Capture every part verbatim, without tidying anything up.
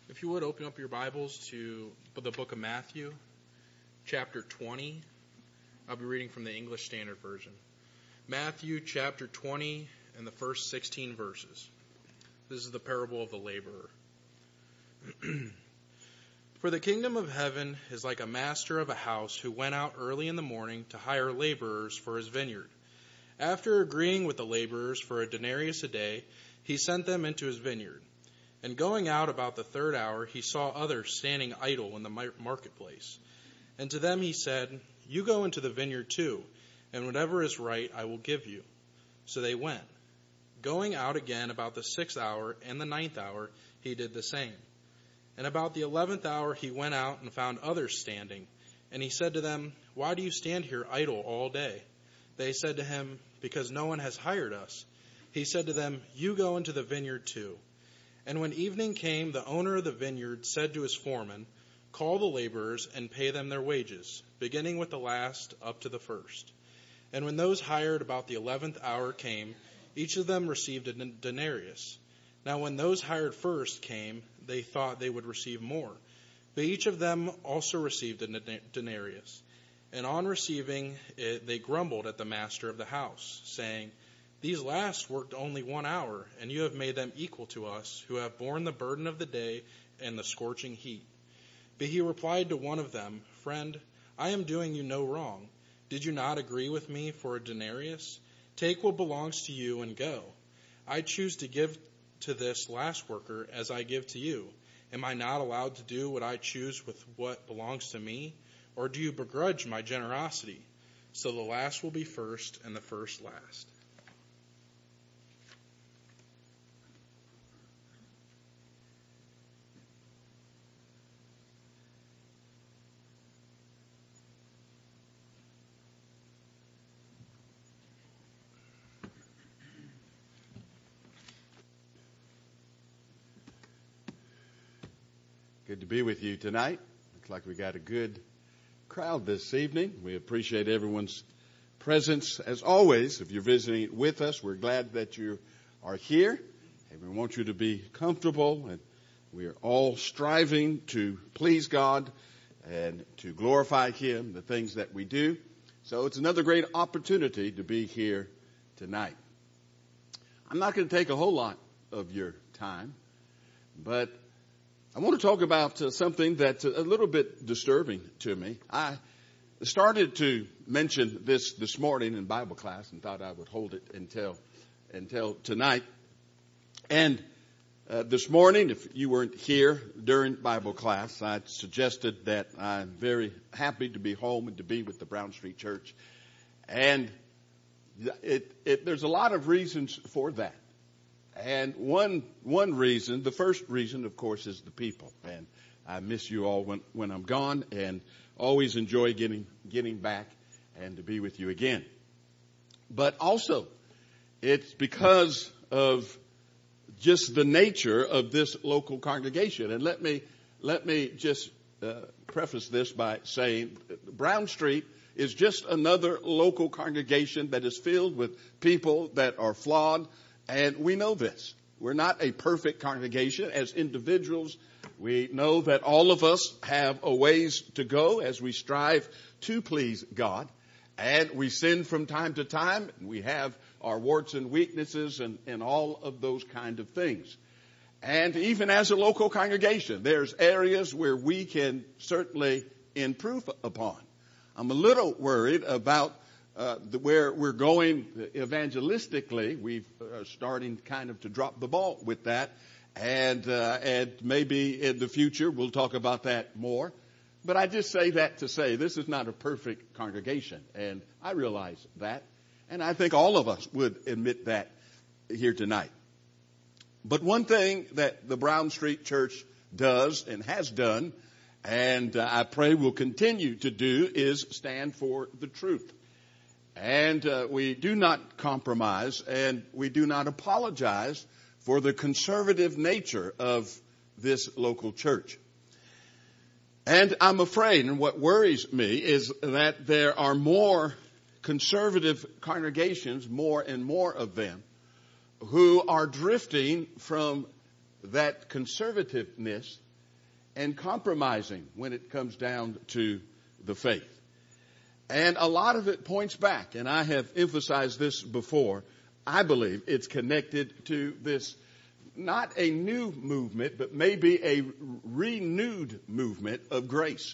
If you would, open up your Bibles to the book of Matthew, chapter twenty. I'll be reading from the English Standard Version. Matthew chapter twenty and the first sixteen verses. This is the parable of the laborer. For the kingdom of heaven is like a master of a house who went out early in the morning to hire laborers for his vineyard. After agreeing with the laborers for a denarius a day, he sent them into his vineyard. And going out about the third hour, he saw others standing idle in the marketplace. And to them he said, "You go into the vineyard too, and whatever is right I will give you." So they went. Going out again about the sixth hour and the ninth hour, he did the same. And about the eleventh hour he went out and found others standing. And he said to them, "Why do you stand here idle all day?" They said to him, "Because no one has hired us." He said to them, "You go into the vineyard too." And when evening came, the owner of the vineyard said to his foreman, "Call the laborers and pay them their wages, beginning with the last up to the first." And when those hired about the eleventh hour came, each of them received a denarius. Now when those hired first came, they thought they would receive more. But each of them also received a denarius. And on receiving it, they grumbled at the master of the house, saying, "These last worked only one hour, and you have made them equal to us, who have borne the burden of the day and the scorching heat." But he replied to one of them, "Friend, I am doing you no wrong. Did you not agree with me for a denarius? Take what belongs to you and go. I choose to give to this last worker as I give to you. Am I not allowed to do what I choose with what belongs to me? Or do you begrudge my generosity? So the last will be first, and the first last." Good to be with you tonight. Looks like we got a good crowd this evening. We appreciate everyone's presence. As always, if you're visiting with us, we're glad that you are here. And we want you to be comfortable. And we are all striving to please God and to glorify Him, the things that we do. So it's another great opportunity to be here tonight. I'm not going to take a whole lot of your time, but I want to talk about uh, something that's a little bit disturbing to me. I started to mention this this morning in Bible class and thought I would hold it until until tonight. And uh, this morning, if you weren't here during Bible class, I suggested that I'm very happy to be home and to be with the Brown Street Church. And it, it, there's a lot of reasons for that. And one one reason, the first reason, of course, is the people. And I miss you all when, when I'm gone, and always enjoy getting getting back and to be with you again. But also, it's because of just the nature of this local congregation. And let me let me just uh, preface this by saying Brown Street is just another local congregation that is filled with people that are flawed. And we know this. We're not a perfect congregation. As individuals, we know that all of us have a ways to go as we strive to please God. And we sin from time to time. We have our warts and weaknesses and, and all of those kind of things. And even as a local congregation, there's areas where we can certainly improve upon. I'm a little worried about Uh, the, where we're going evangelistically. We're uh, starting kind of to drop the ball with that. And, uh, and maybe in the future we'll talk about that more. But I just say that to say this is not a perfect congregation. And I realize that. And I think all of us would admit that here tonight. But one thing that the Brown Street Church does and has done, and uh, I pray will continue to do, is stand for the truth. And uh, we do not compromise, and we do not apologize for the conservative nature of this local church. And I'm afraid, and what worries me, is that there are more conservative congregations, more and more of them, who are drifting from that conservativeness and compromising when it comes down to the faith. And a lot of it points back, and I have emphasized this before. I believe it's connected to this, not a new movement, but maybe a renewed movement of grace.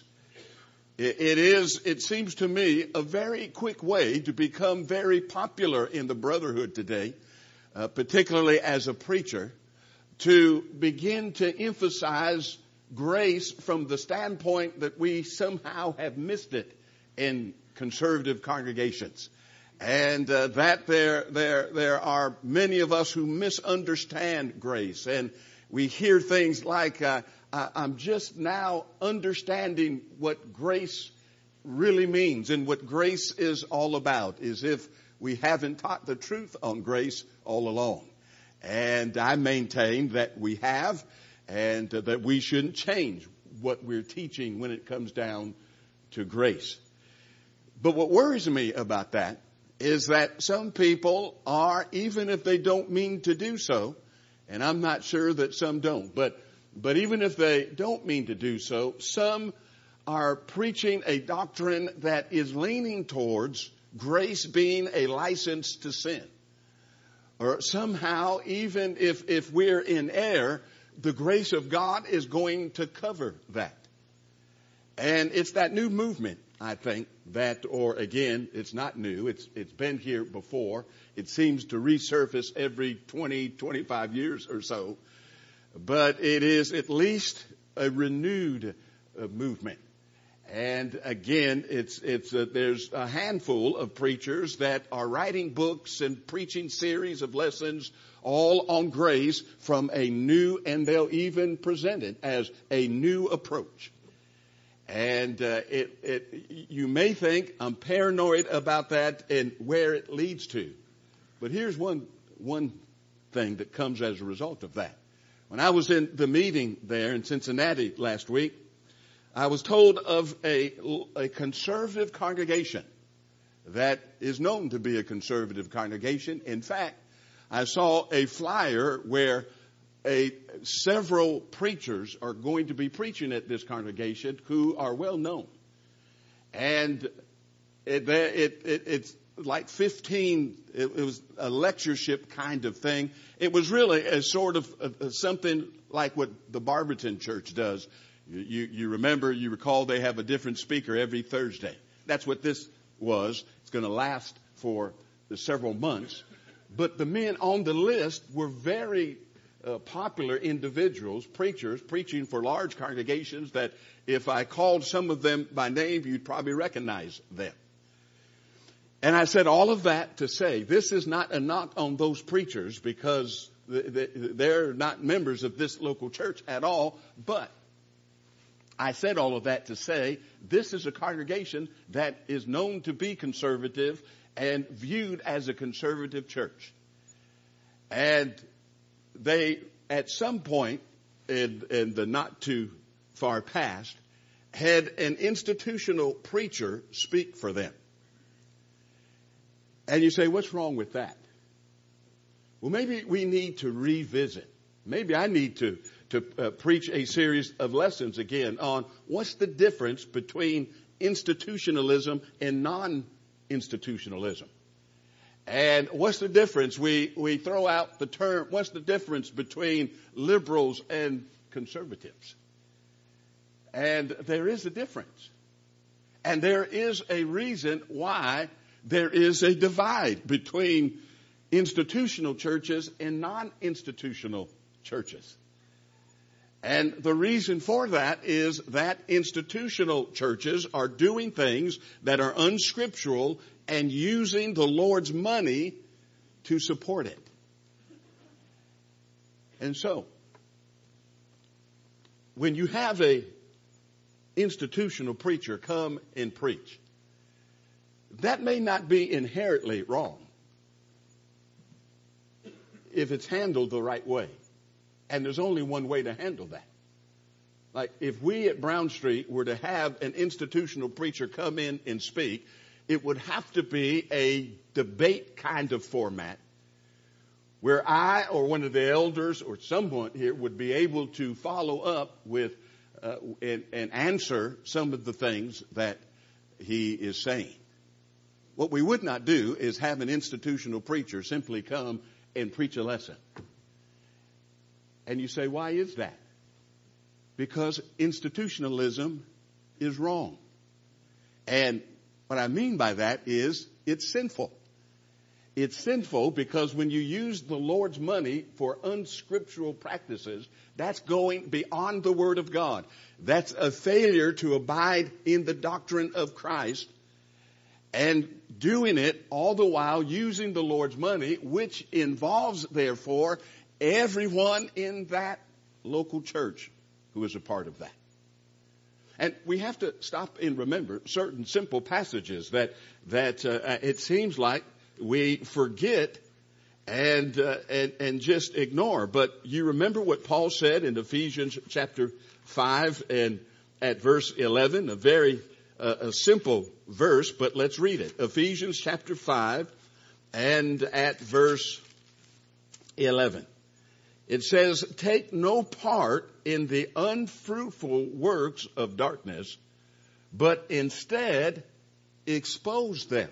It is, it seems to me, a very quick way to become very popular in the brotherhood today, uh, particularly as a preacher, to begin to emphasize grace from the standpoint that we somehow have missed it in conservative congregations. And uh, that there, there, there are many of us who misunderstand grace. And we hear things like, uh, I, I'm just now understanding what grace really means and what grace is all about, as if we haven't taught the truth on grace all along. And I maintain that we have, and uh, that we shouldn't change what we're teaching when it comes down to grace. But what worries me about that is that some people are, even if they don't mean to do so, and I'm not sure that some don't, but but even if they don't mean to do so, some are preaching a doctrine that is leaning towards grace being a license to sin. Or somehow, even if, if we're in error, the grace of God is going to cover that. And it's that new movement, I think, that, or again, it's not new. It's, it's been here before. It seems to resurface every twenty, twenty-five years or so. But it is at least a renewed uh, movement. And again, it's, it's, uh, there's a handful of preachers that are writing books and preaching series of lessons all on grace from a new, and they'll even present it as a new approach. And uh, it, it, you may think I'm paranoid about that and where it leads to. But here's one, one thing that comes as a result of that. When I was in the meeting there in Cincinnati last week, I was told of a, a conservative congregation that is known to be a conservative congregation. In fact, I saw a flyer where a, several preachers are going to be preaching at this congregation who are well known. And it, it, it, it's like fifteen, it, it was a lectureship kind of thing. It was really a sort of a, a something like what the Barberton Church does. You, you, you remember, you recall they have a different speaker every Thursday. That's what this was. It's going to last for several months. But the men on the list were very uh, popular individuals, preachers, preaching for large congregations that if I called some of them by name, you'd probably recognize them. And I said all of that to say this is not a knock on those preachers because they're not members of this local church at all, but I said all of that to say this is a congregation that is known to be conservative and viewed as a conservative church. And they, at some point in, in the not too far past, had an institutional preacher speak for them. And you say, what's wrong with that? Well, maybe we need to revisit. Maybe I need to to uh, preach a series of lessons again on what's the difference between institutionalism and non-institutionalism. And what's the difference? We, we throw out the term, what's the difference between liberals and conservatives? And there is a difference. And there is a reason why there is a divide between institutional churches and non-institutional churches. And the reason for that is that institutional churches are doing things that are unscriptural and using the Lord's money to support it. And so, when you have a institutional preacher come and preach, that may not be inherently wrong if it's handled the right way. And there's only one way to handle that. Like if we at Brown Street were to have an institutional preacher come in and speak, it would have to be a debate kind of format where I or one of the elders or someone here would be able to follow up with uh, and, and answer some of the things that he is saying. What we would not do is have an institutional preacher simply come and preach a lesson. And you say, why is that? Because institutionalism is wrong. And what I mean by that is it's sinful. It's sinful because when you use the Lord's money for unscriptural practices, that's going beyond the Word of God. That's a failure to abide in the doctrine of Christ and doing it all the while using the Lord's money, which involves, therefore, everyone in that local church who is a part of that. And we have to stop and remember certain simple passages that that uh, it seems like we forget and, uh, and and just ignore. But you remember what Paul said in Ephesians chapter five and at verse eleven, a very uh, a simple verse, but let's read it. Ephesians chapter five and at verse eleven. It says, take no part in the unfruitful works of darkness, but instead expose them.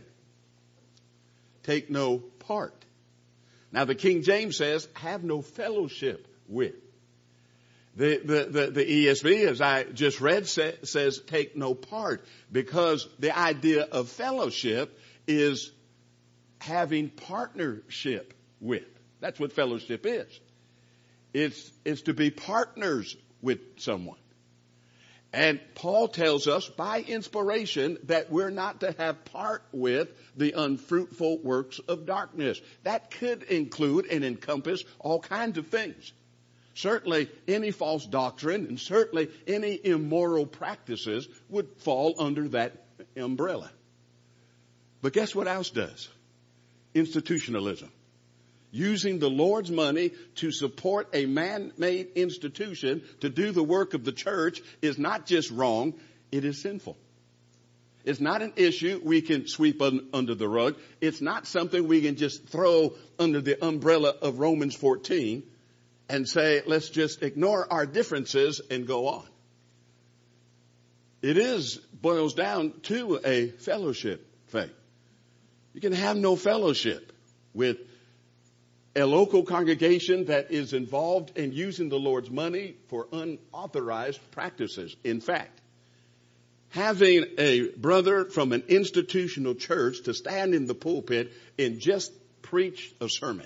Take no part. Now the King James says, have no fellowship with. The, the, the, the E S V, as I just read, say, says take no part, because the idea of fellowship is having partnership with. That's what fellowship is. It's, it's to be partners with someone. And Paul tells us by inspiration that we're not to have part with the unfruitful works of darkness. That could include and encompass all kinds of things. Certainly any false doctrine and certainly any immoral practices would fall under that umbrella. But guess what else does? Institutionalism. Using the Lord's money to support a man-made institution to do the work of the church is not just wrong, it is sinful. It's not an issue we can sweep un- under the rug. It's not something we can just throw under the umbrella of Romans fourteen and say, let's just ignore our differences and go on. It is, boils down to a fellowship thing. You can have no fellowship with a local congregation that is involved in using the Lord's money for unauthorized practices. In fact, having a brother from an institutional church to stand in the pulpit and just preach a sermon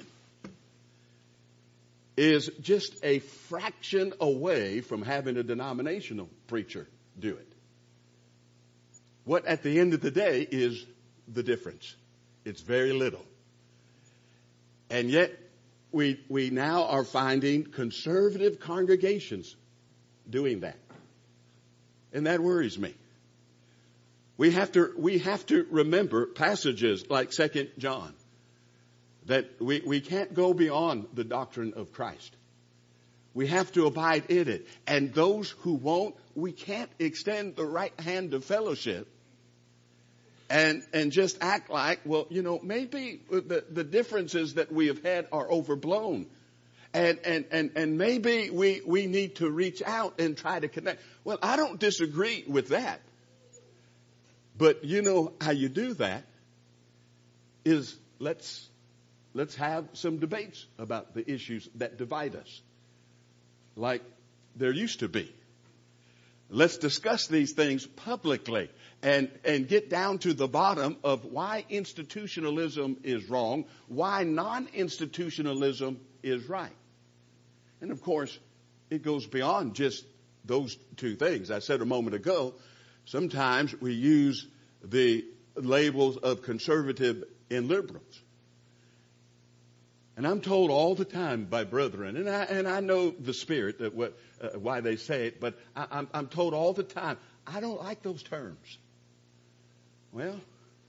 is just a fraction away from having a denominational preacher do it. What at the end of the day is the difference? It's very little. And yet, we we now are finding conservative congregations doing that. And that worries me. We have to we have to remember passages like Second John. That we, we can't go beyond the doctrine of Christ. We have to abide in it. And those who won't, we can't extend the right hand of fellowship And and just act like, well, you know, maybe the, the differences that we have had are overblown. And and and, and maybe we, we need to reach out and try to connect. Well, I don't disagree with that. But you know how you do that is let's let's have some debates about the issues that divide us. Like there used to be. Let's discuss these things publicly and, and get down to the bottom of why institutionalism is wrong, why non-institutionalism is right. And of course, it goes beyond just those two things. I said a moment ago, sometimes we use the labels of conservative and liberals. And I'm told all the time by brethren, and I, and I know the spirit that what, uh, why they say it, but I, I'm, I'm told all the time, I don't like those terms. Well,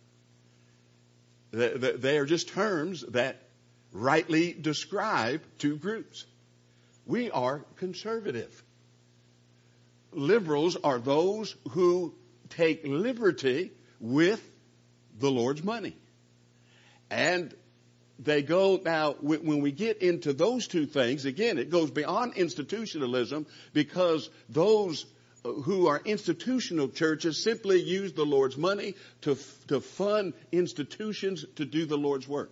they, they are just terms that rightly describe two groups. We are conservative. Liberals are those who take liberty with the Lord's money. And they go, now, when we get into those two things, again, it goes beyond institutionalism because those who are institutional churches simply use the Lord's money to, to fund institutions to do the Lord's work.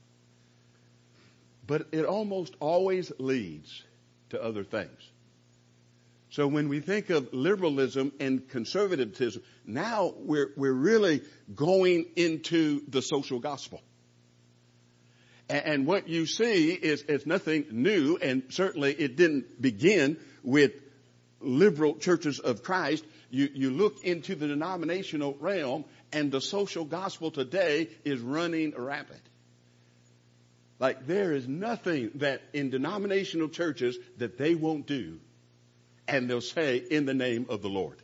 But it almost always leads to other things. So when we think of liberalism and conservatism, now we're, we're really going into the social gospel. And, and what you see is, is nothing new, and certainly it didn't begin with liberal churches of Christ. You, you look into the denominational realm, and the social gospel today is running rampant. Like there is nothing that in denominational churches that they won't do, and they'll say in the name of the Lord.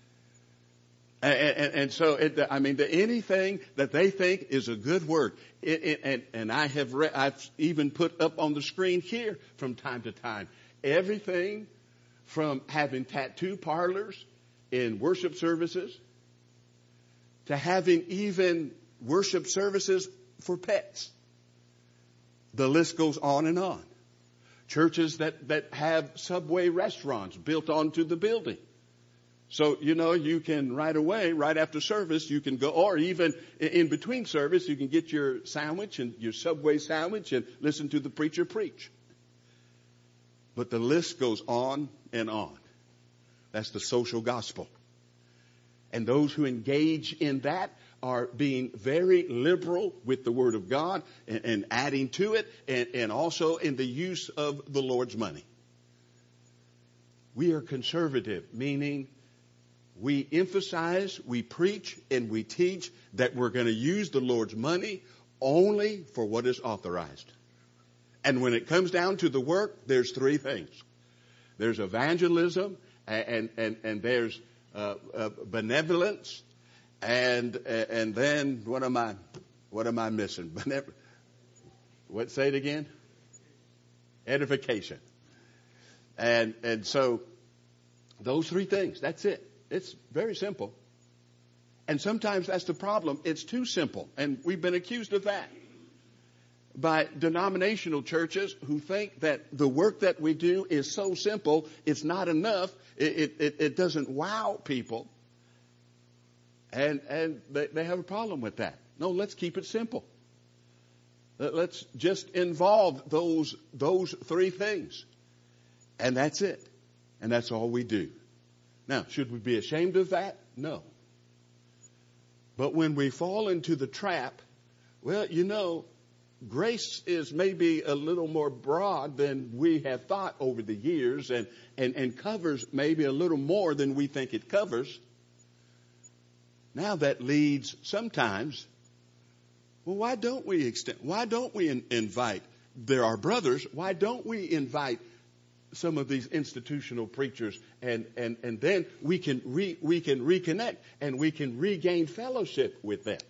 And, and, and so, it, I mean, the, anything that they think is a good work, it, it, and, and I have re- I've even put up on the screen here from time to time everything from having tattoo parlors in worship services to having even worship services for pets. The list goes on and on. Churches that, that have Subway restaurants built onto the building. So, you know, you can right away, right after service, you can go, or even in between service, you can get your sandwich and your Subway sandwich and listen to the preacher preach. But the list goes on and on. That's the social gospel. And those who engage in that are being very liberal with the Word of God and, and adding to it, and, and also in the use of the Lord's money. We are conservative, meaning we emphasize, we preach, and we teach that we're going to use the Lord's money only for what is authorized. And when it comes down to the work, there's three things. There's evangelism, and, and, and, and there's uh, uh, benevolence, and and then what am I what am I missing? What, say it again? Edification. And and so those three things, that's it. It's very simple. And sometimes that's the problem. It's too simple. And we've been accused of that by denominational churches who think that the work that we do is so simple, it's not enough. It, it, it doesn't wow people. And, and they, they have a problem with that. No, let's keep it simple. Let's just involve those, those three things. And that's it. And that's all we do. Now, should we be ashamed of that? No. But when we fall into the trap, well, you know, grace is maybe a little more broad than we have thought over the years, and, and, and covers maybe a little more than we think it covers. Now that leads sometimes, well, why don't we extend, why don't we in, invite, there are brothers, why don't we invite some of these institutional preachers, and, and, and then we can re, we can reconnect and we can regain fellowship with them.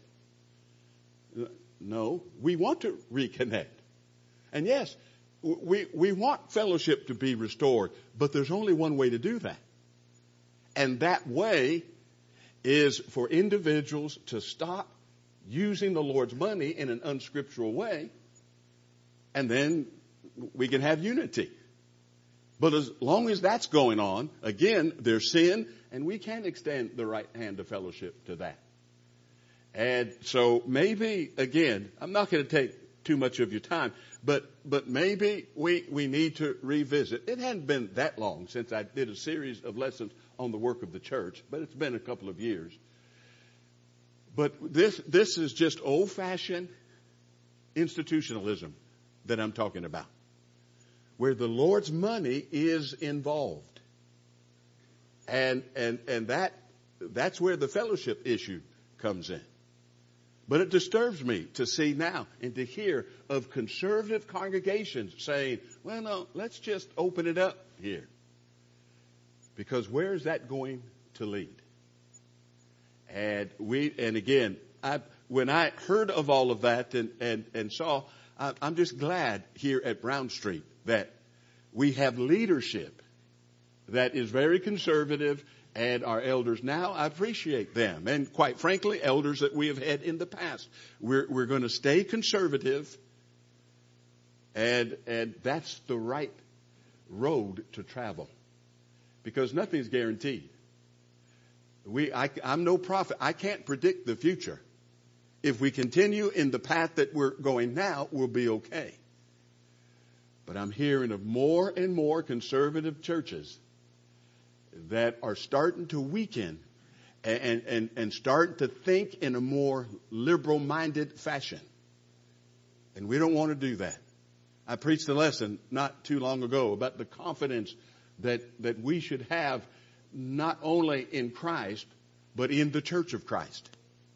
No, we want to reconnect. And yes, we, we want fellowship to be restored, but there's only one way to do that. And that way is for individuals to stop using the Lord's money in an unscriptural way, and then we can have unity. But as long as that's going on, again, there's sin, and we can't extend the right hand of fellowship to that. And so maybe, again, I'm not going to take too much of your time, but but maybe we, we need to revisit. It hadn't been that long since I did a series of lessons on the work of the church, but it's been a couple of years. But this this is just old-fashioned institutionalism that I'm talking about, where the Lord's money is involved. And and and that that's where the fellowship issue comes in. But it disturbs me to see now and to hear of conservative congregations saying, well, no, let's just open it up here. Because where is that going to lead? And we, and again, I, when I heard of all of that and, and, and saw, I, I'm just glad here at Brown Street that we have leadership that is very conservative. And our elders now, I appreciate them. And quite frankly, elders that we have had in the past. We're, we're going to stay conservative. And, and that's the right road to travel. Because nothing's guaranteed. We, I, I'm no prophet. I can't predict the future. If we continue in the path that we're going now, we'll be okay. But I'm hearing of more and more conservative churches that are starting to weaken and, and, and starting to think in a more liberal-minded fashion. And we don't want to do that. I preached a lesson not too long ago about the confidence that, that we should have not only in Christ, but in the church of Christ.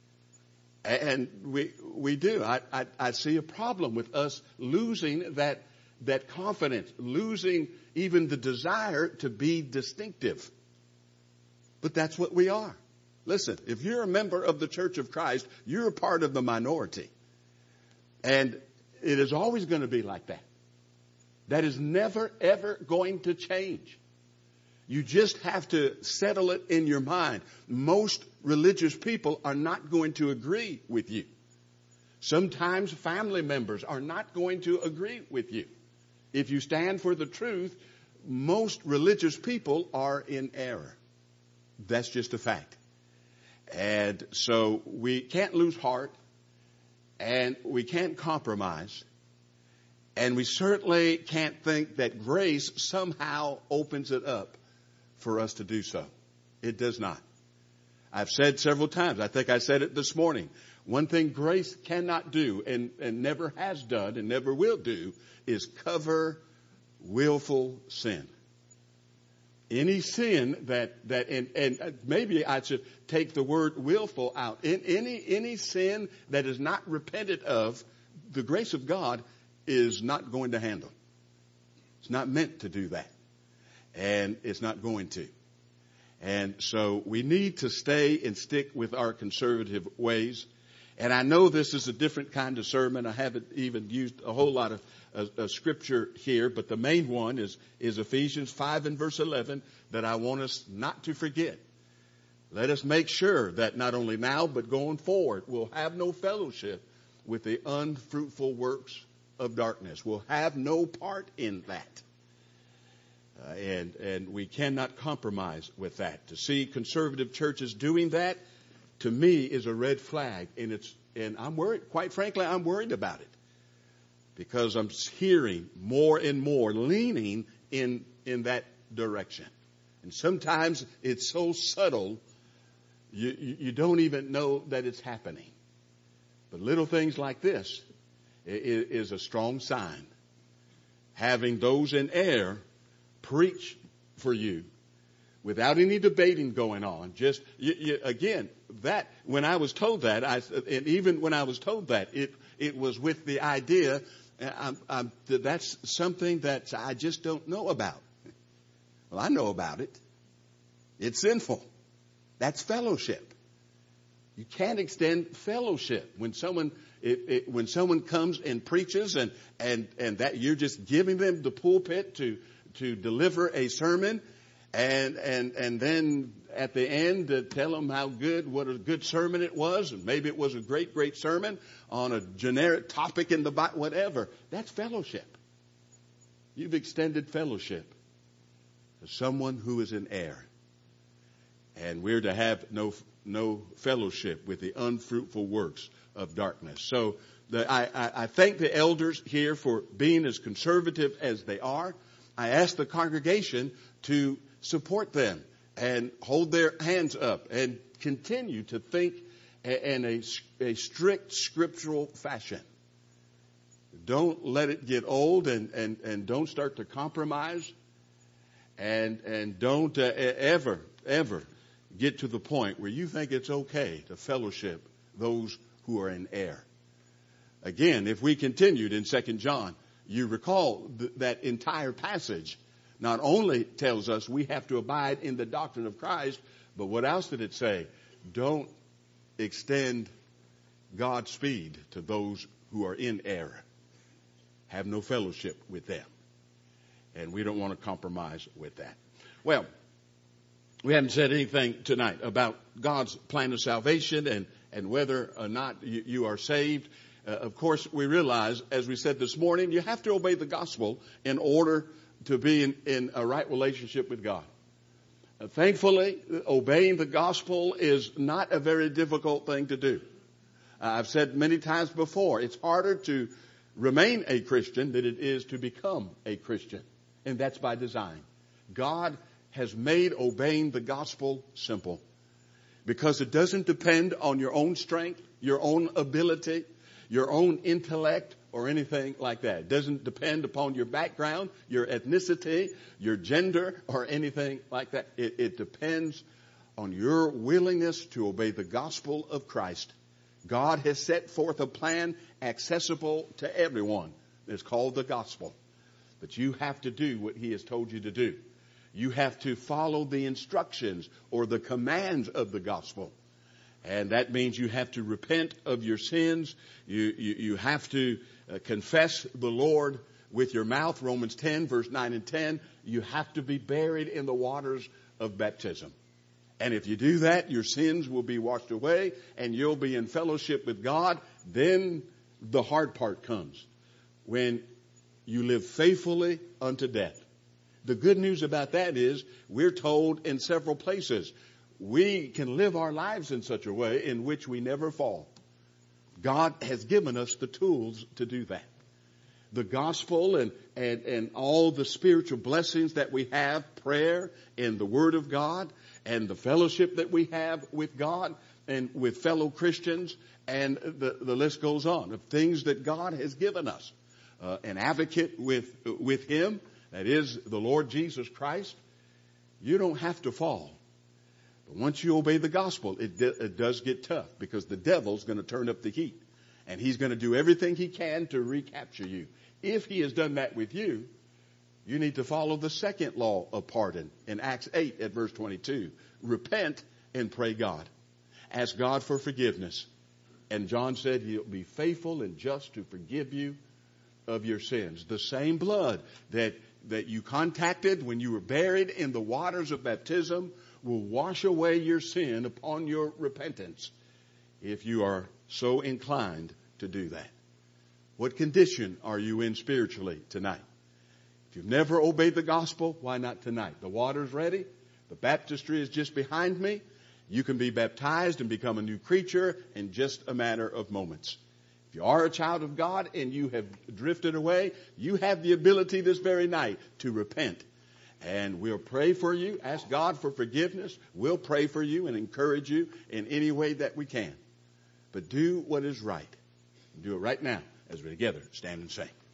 And we we do. I, I, I see a problem with us losing that that confidence, losing even the desire to be distinctive. But that's what we are. Listen, if you're a member of the church of Christ, you're a part of the minority. And it is always going to be like that. That is never, ever going to change. You just have to settle it in your mind. Most religious people are not going to agree with you. Sometimes family members are not going to agree with you. If you stand for the truth, most religious people are in error. That's just a fact. And so we can't lose heart, and we can't compromise, and we certainly can't think that grace somehow opens it up for us to do so. It does not. I've said several times, I think I said it this morning, one thing grace cannot do and, and never has done and never will do is cover willful sin. Any sin that, that and, and maybe I should take the word willful out. In any, any sin that is not repented of, the grace of God is not going to handle. It's not meant to do that. And it's not going to. And so we need to stay and stick with our conservative ways. And I know this is a different kind of sermon. I haven't even used a whole lot of uh, uh, scripture here, but the main one is, is Ephesians five and verse eleven that I want us not to forget. Let us make sure that not only now, but going forward, we'll have no fellowship with the unfruitful works of darkness. We'll have no part in that. Uh, and, and we cannot compromise with that. To see conservative churches doing that, to me, is a red flag. And it's, and I'm worried, quite frankly, I'm worried about it. Because I'm hearing more and more leaning in, in that direction. And sometimes it's so subtle, you, you, you don't even know that it's happening. But little things like this is, is a strong sign. Having those in error preach for you without any debating going on. Just you, you, again, that when I was told that, I, and even when I was told that, it it was with the idea I'm, I'm, that that's something that I just don't know about. Well, I know about it. It's sinful. That's fellowship. You can't extend fellowship when someone it, it, when someone comes and preaches and and and that you're just giving them the pulpit to. to deliver a sermon and and and then at the end to tell them how good, what a good sermon it was, and maybe it was a great, great sermon on a generic topic in the Bible, whatever. That's fellowship. You've extended fellowship to someone who is in error. And we're to have no no fellowship with the unfruitful works of darkness. So the, I, I, I thank the elders here for being as conservative as they are. I ask the congregation to support them and hold their hands up and continue to think in a, a strict scriptural fashion. Don't let it get old and, and, and don't start to compromise and, and don't uh, ever, ever get to the point where you think it's okay to fellowship those who are in error. Again, if we continued in Second John, you recall th- that entire passage not only tells us we have to abide in the doctrine of Christ, but what else did it say? Don't extend God's speed to those who are in error. Have no fellowship with them. And we don't want to compromise with that. Well, we haven't said anything tonight about God's plan of salvation and, and whether or not you, you are saved. Uh, of course, we realize, as we said this morning, you have to obey the gospel in order to be in, in a right relationship with God. Uh, thankfully, obeying the gospel is not a very difficult thing to do. Uh, I've said many times before, it's harder to remain a Christian than it is to become a Christian. And that's by design. God has made obeying the gospel simple because it doesn't depend on your own strength, your own ability, your own intellect, or anything like that. It doesn't depend upon your background, your ethnicity, your gender, or anything like that. It, it depends on your willingness to obey the gospel of Christ. God has set forth a plan accessible to everyone. It's called the gospel. But you have to do what he has told you to do. You have to follow the instructions or the commands of the gospel. And that means you have to repent of your sins. You, you, you have to uh, confess the Lord with your mouth. Romans ten, verse nine and ten. You have to be buried in the waters of baptism. And if you do that, your sins will be washed away and you'll be in fellowship with God. Then the hard part comes when you live faithfully unto death. The good news about that is we're told in several places we can live our lives in such a way in which we never fall. God has given us the tools to do that. The gospel and, and, and all the spiritual blessings that we have, prayer and the Word of God, and the fellowship that we have with God and with fellow Christians, and the, the list goes on of things that God has given us. Uh, an advocate with, with Him, that is the Lord Jesus Christ. You don't have to fall. But once you obey the gospel, it, de- it does get tough because the devil's going to turn up the heat. And he's going to do everything he can to recapture you. If he has done that with you, you need to follow the second law of pardon in Acts eight at verse twenty-two. Repent and pray God. Ask God for forgiveness. And John said he'll be faithful and just to forgive you of your sins. The same blood that, that you contacted when you were buried in the waters of baptism will wash away your sin upon your repentance if you are so inclined to do that. What condition are you in spiritually tonight? If you've never obeyed the gospel, why not tonight? The water's ready. The baptistry is just behind me. You can be baptized and become a new creature in just a matter of moments. If you are a child of God and you have drifted away, you have the ability this very night to repent. And we'll pray for you. Ask God for forgiveness. We'll pray for you and encourage you in any way that we can. But do what is right. Do it right now as we together stand and sing.